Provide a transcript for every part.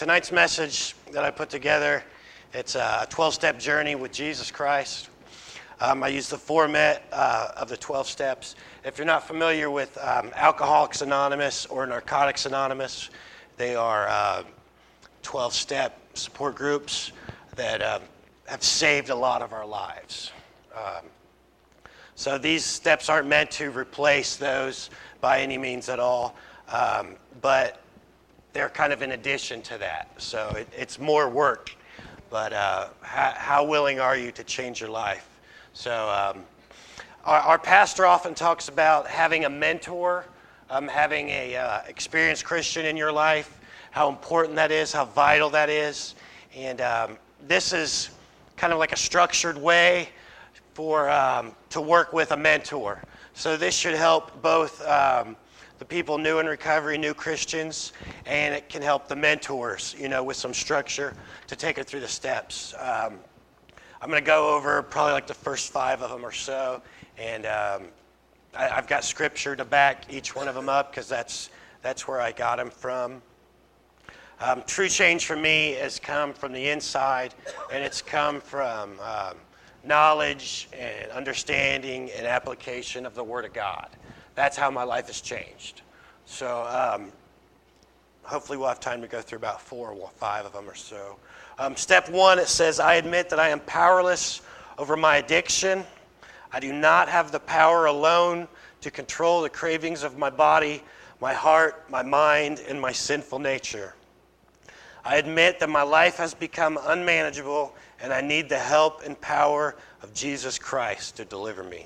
Tonight's message that I put together, it's a 12-step journey with Jesus Christ. I use the format of the 12 steps. If you're not familiar with Alcoholics Anonymous or Narcotics Anonymous, they are 12-step support groups that have saved a lot of our lives. So these steps aren't meant to replace those by any means at all, but they're kind of in addition to that. So it's more work, but how willing are you to change your life? So our pastor often talks about having a mentor, having a experienced Christian in your life, how important that is, how vital that is. And this is kind of like a structured way to work with a mentor. So this should help both the people new in recovery, new Christians, and it can help the mentors, with some structure to take it through the steps. I'm going to go over probably like the first 5 of them or so, and I've got scripture to back each one of them up because that's where I got them from. True change for me has come from the inside, and it's come from knowledge and understanding and application of the Word of God. That's how my life has changed. So hopefully we'll have time to go through about 4 or 5 of them or so. Step 1, it says, I admit that I am powerless over my addiction. I do not have the power alone to control the cravings of my body, my heart, my mind, and my sinful nature. I admit that my life has become unmanageable and I need the help and power of Jesus Christ to deliver me.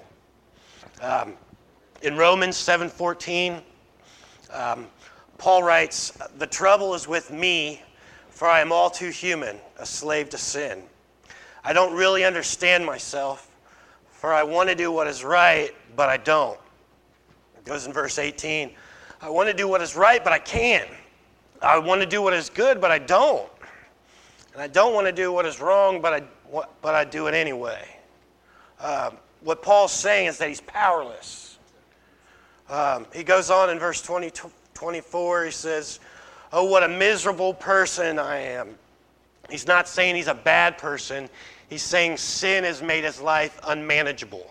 In Romans 7:14, Paul writes, the trouble is with me, for I am all too human, a slave to sin. I don't really understand myself, for I want to do what is right, but I don't. It goes in verse 18, I want to do what is right, but I can't. I want to do what is good, but I don't. And I don't want to do what is wrong, but I do it anyway. What Paul's saying is that he's powerless. He goes on in verse 24, he says, oh, what a miserable person I am. He's not saying he's a bad person. He's saying sin has made his life unmanageable.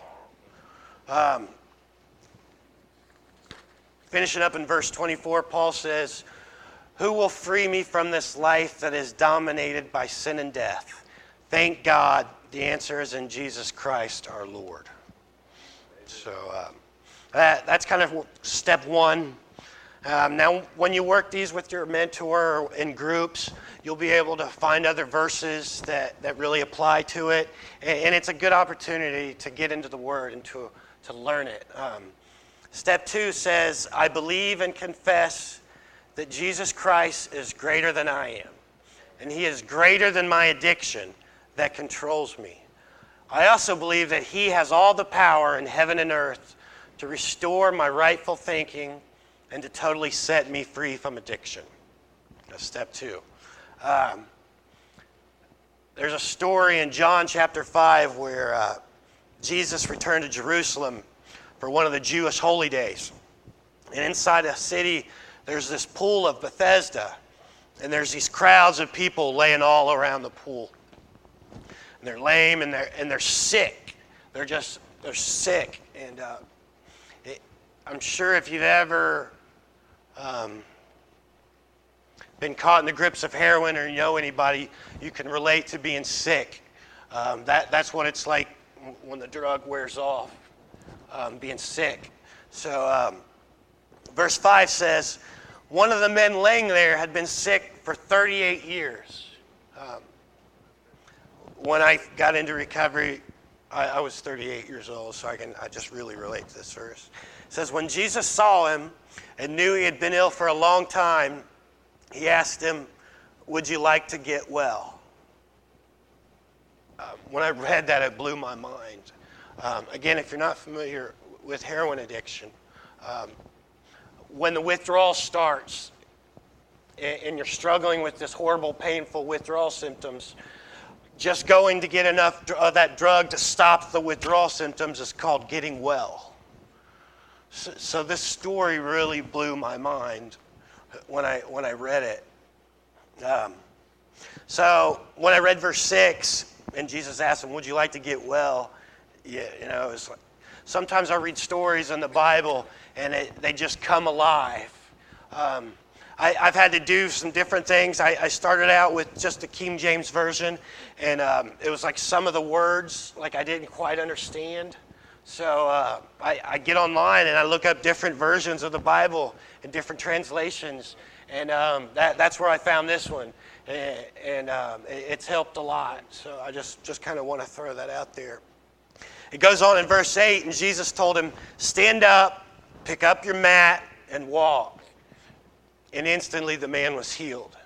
Finishing up in verse 24, Paul says, who will free me from this life that is dominated by sin and death? Thank God, the answer is in Jesus Christ our Lord. So that's kind of step 1. Now, when you work these with your mentor or in groups, you'll be able to find other verses that really apply to it. And it's a good opportunity to get into the Word and to learn it. Step 2 says, I believe and confess that Jesus Christ is greater than I am. And he is greater than my addiction that controls me. I also believe that he has all the power in heaven and earth to restore my rightful thinking and to totally set me free from addiction. That's step 2. There's a story in John chapter 5 where Jesus returned to Jerusalem for one of the Jewish holy days. And inside a city, there's this pool of Bethesda, and there's these crowds of people laying all around the pool. And they're lame and they're sick. They're sick. And I'm sure if you've ever been caught in the grips of heroin or you know anybody, you can relate to being sick. That's what it's like when the drug wears off, being sick. So verse 5 says, one of the men laying there had been sick for 38 years. When I got into recovery, I was 38 years old, so I just really relate to this verse. It says, when Jesus saw him and knew he had been ill for a long time, he asked him, would you like to get well? When I read that, it blew my mind. Again, if you're not familiar with heroin addiction, when the withdrawal starts and you're struggling with this horrible, painful withdrawal symptoms, just going to get enough of that drug to stop the withdrawal symptoms is called getting well. So this story really blew my mind when I read it. So when I read verse 6, and Jesus asked him, would you like to get well? Yeah, it's like, sometimes I read stories in the Bible, and they just come alive. I've had to do some different things. I started out with just the King James Version, and it was like some of the words, like I didn't quite understand. So I get online and I look up different versions of the Bible and different translations, and that's where I found this one, and it's helped a lot. So I just kind of want to throw that out there. It goes on in verse 8, and Jesus told him, stand up, pick up your mat, and walk. And instantly the man was healed.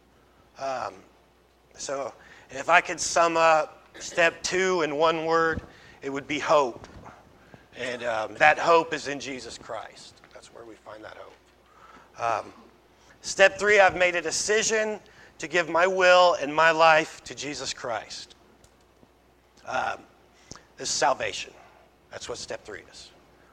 So if I could sum up step 2 in one word, it would be hope. And that hope is in Jesus Christ. That's where we find that hope. Step 3, I've made a decision to give my will and my life to Jesus Christ. This is salvation. That's what step 3 is.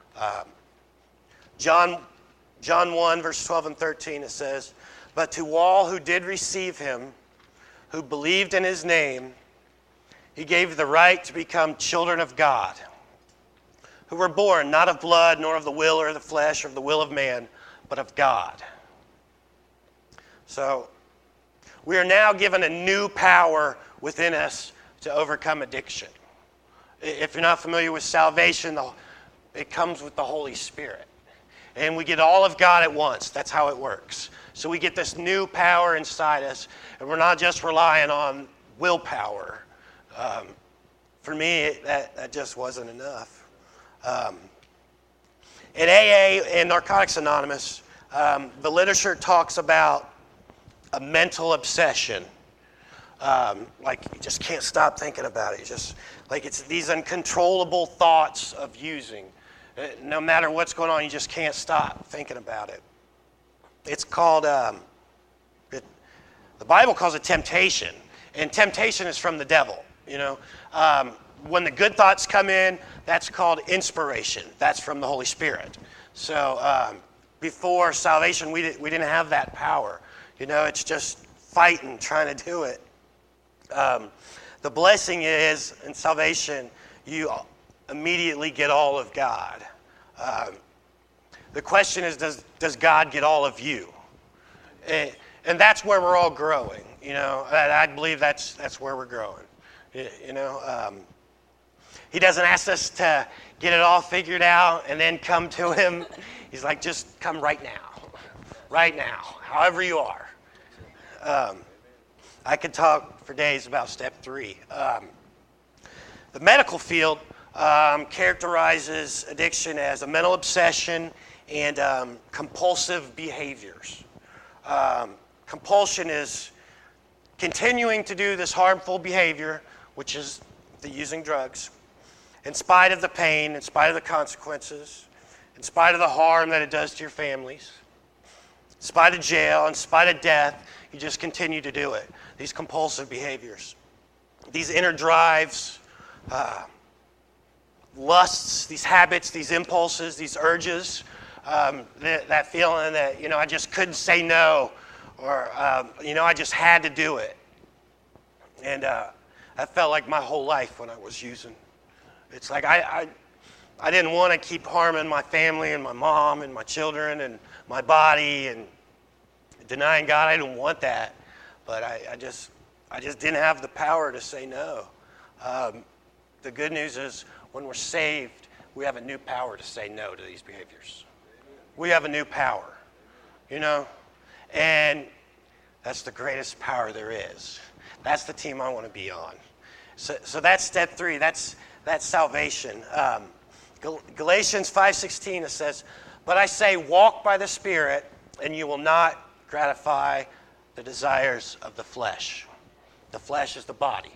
John 1, verse 12 and 13, it says, but to all who did receive him, who believed in his name, he gave the right to become children of God, who were born not of blood, nor of the will or the flesh, or of the will of man, but of God. So we are now given a new power within us to overcome addiction. If you're not familiar with salvation, it comes with the Holy Spirit. And we get all of God at once. That's how it works. So we get this new power inside us, and we're not just relying on willpower. For me, that just wasn't enough. In AA and Narcotics Anonymous, the literature talks about a mental obsession. Like you just can't stop thinking about it. Just like it's these uncontrollable thoughts of using. No matter what's going on, you just can't stop thinking about it. It's called, the Bible calls it temptation. And temptation is from the devil, When the good thoughts come in, that's called inspiration. That's from the Holy Spirit. So before salvation, we didn't have that power. It's just fighting, trying to do it. The blessing is, in salvation, you immediately get all of God. The question is, does God get all of you? And that's where we're all growing. I believe that's where we're growing. He doesn't ask us to get it all figured out and then come to him. He's like, just come right now, however you are. I could talk for days about step 3. The medical field characterizes addiction as a mental obsession and compulsive behaviors. Compulsion is continuing to do this harmful behavior, which is the using drugs, in spite of the pain, in spite of the consequences, in spite of the harm that it does to your families, in spite of jail, in spite of death, you just continue to do it. These compulsive behaviors, these inner drives, lusts, these habits, these impulses, these urges, that feeling that, I just couldn't say no, or, I just had to do it. And that felt like my whole life when I was using. It's like I didn't want to keep harming my family and my mom and my children and my body and denying God. I didn't want that, but I just didn't have the power to say no. The good news is when we're saved, we have a new power to say no to these behaviors. We have a new power, and that's the greatest power there is. That's the team I want to be on. So that's step 3. That's salvation. Galatians 5:16, it says, but I say, walk by the Spirit, and you will not gratify the desires of the flesh. The flesh is the body.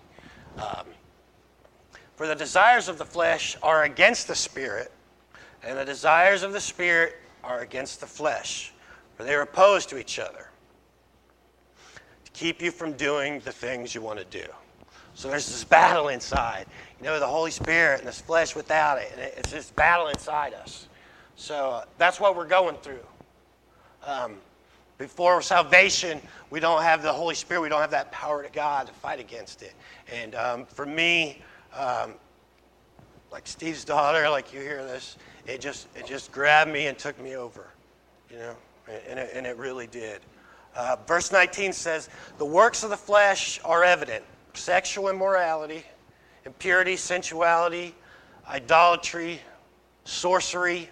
For the desires of the flesh are against the Spirit, and the desires of the Spirit are against the flesh, for they are opposed to each other, to keep you from doing the things you want to do. So there's this battle inside, the Holy Spirit and this flesh without it, and it's this battle inside us. So that's what we're going through. Before salvation, we don't have the Holy Spirit. We don't have that power to God to fight against it. And for me, like Steve's daughter, like you hear this, it just grabbed me and took me over, and it really did. Verse 19 says, the works of the flesh are evident: sexual immorality, impurity, sensuality, idolatry, sorcery.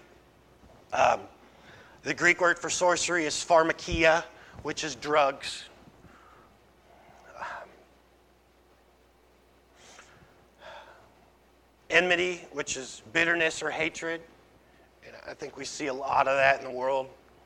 The Greek word for sorcery is pharmakia, which is drugs. Enmity, which is bitterness or hatred. And I think we see a lot of that in the world.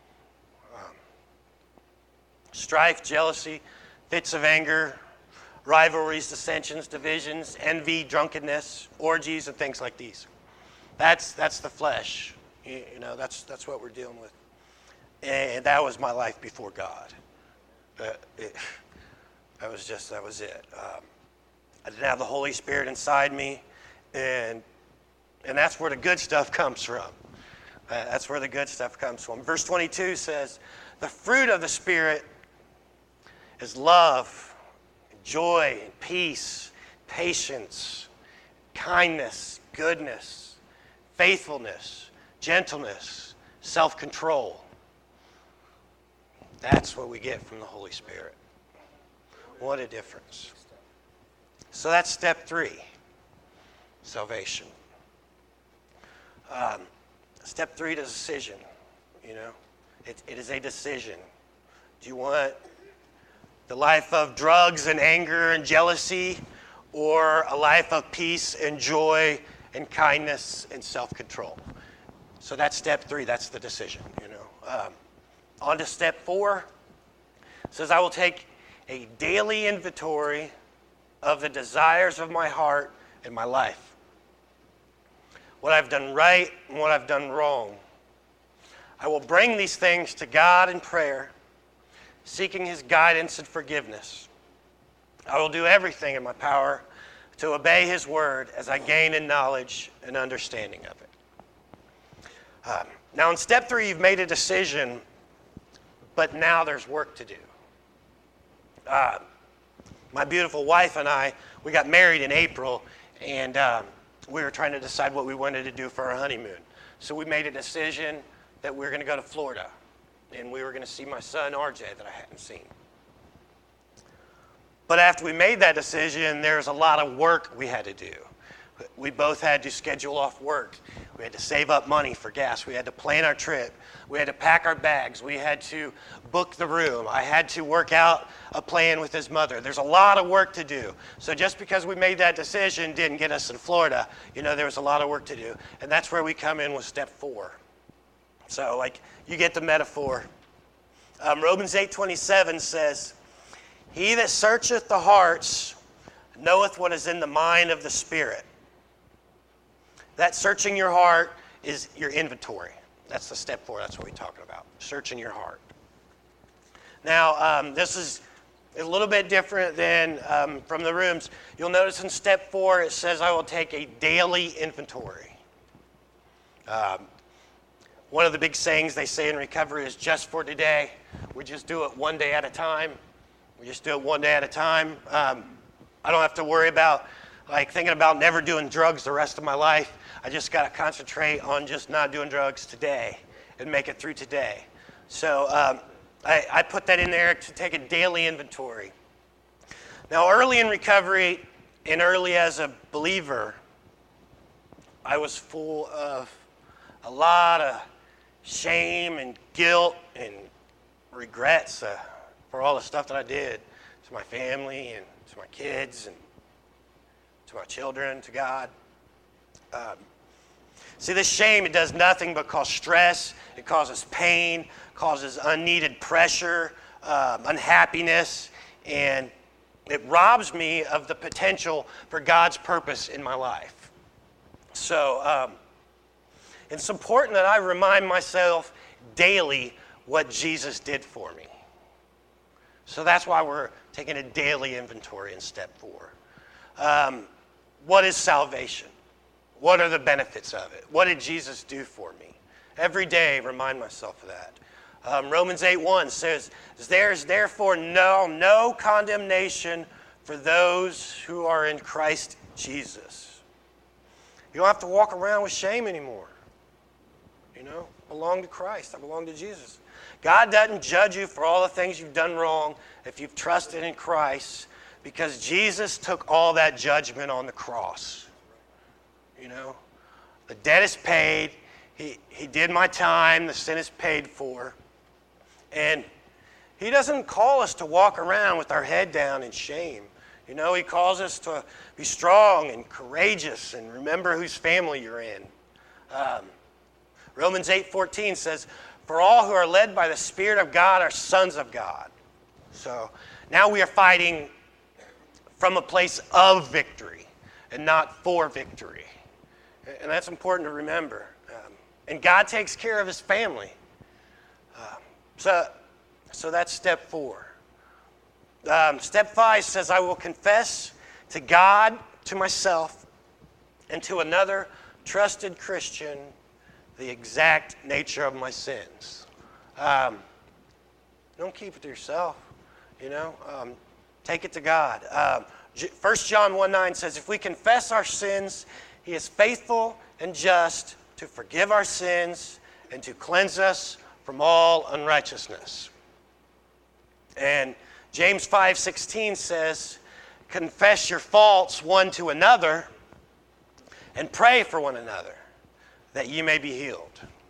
Strife, jealousy, fits of anger, rivalries, dissensions, divisions, envy, drunkenness, orgies, and things like these. That's the flesh. That's what we're dealing with. And that was my life before God. That was it. I didn't have the Holy Spirit inside me, and that's where the good stuff comes from. That's where the good stuff comes from. Verse 22 says, the fruit of the Spirit is love, joy, peace, patience, kindness, goodness, faithfulness, gentleness, self-control. That's what we get from the Holy Spirit. What a difference. So that's step 3, salvation. Step 3, decision. It is a decision. Do you want the life of drugs and anger and jealousy, or a life of peace and joy and kindness and self-control? So that's step 3. That's the decision. On to step 4. It says, I will take a daily inventory of the desires of my heart and my life. What I've done right and what I've done wrong. I will bring these things to God in prayer, seeking his guidance and forgiveness. I will do everything in my power to obey his word as I gain in knowledge and understanding of it. Now in step 3, you've made a decision, but now there's work to do. My beautiful wife and I, we got married in April, and we were trying to decide what we wanted to do for our honeymoon. So we made a decision that we were going to go to Florida, and we were going to see my son, RJ, that I hadn't seen. But after we made that decision, there was a lot of work we had to do. We both had to schedule off work. We had to save up money for gas. We had to plan our trip. We had to pack our bags. We had to book the room. I had to work out a plan with his mother. There's a lot of work to do. So just because we made that decision didn't get us in Florida. There was a lot of work to do. And that's where we come in with step 4. So you get the metaphor. Romans 8:27 says, he that searcheth the hearts knoweth what is in the mind of the Spirit. That searching your heart is your inventory. That's the step 4. That's what we're talking about. Searching your heart. Now, this is a little bit different than from the rooms. You'll notice in step 4, it says, I will take a daily inventory. One of the big sayings they say in recovery is just for today. We just do it one day at a time. We just do it one day at a time. I don't have to worry about thinking about never doing drugs the rest of my life. I just got to concentrate on just not doing drugs today and make it through today. So I put that in there to take a daily inventory. Now, early in recovery and early as a believer, I was full of a lot of shame and guilt and regrets for all the stuff that I did to my family and to my kids and to my children, to God. See, this shame, it does nothing but cause stress. It causes pain, causes unneeded pressure, unhappiness, and it robs me of the potential for God's purpose in my life. So it's important that I remind myself daily what Jesus did for me. So that's why we're taking a daily inventory in step 4. What is salvation? What are the benefits of it? What did Jesus do for me? Every day, remind myself of that. Romans 8:1 says, there is therefore no condemnation for those who are in Christ Jesus. You don't have to walk around with shame anymore. You know, I belong to Christ. I belong to Jesus. God doesn't judge you for all the things you've done wrong if you've trusted in Christ, because Jesus took all that judgment on the cross. You know, the debt is paid. He did my time. The sin is paid for. And he doesn't call us to walk around with our head down in shame. You know, he calls us to be strong and courageous and remember whose family you're in. Romans 8:14 says, for all who are led by the Spirit of God are sons of God. So now we are fighting from a place of victory and not for victory. And that's important to remember. And God takes care of his family. So that's step 4. Step 5 says, I will confess to God, to myself, and to another trusted Christian the exact nature of my sins. Don't keep it to yourself, you know. Take it to God. 1 John 1:9 says, if we confess our sins, he is faithful and just to forgive our sins and to cleanse us from all unrighteousness. And James 5:16 says, confess your faults one to another and pray for one another that ye may be healed.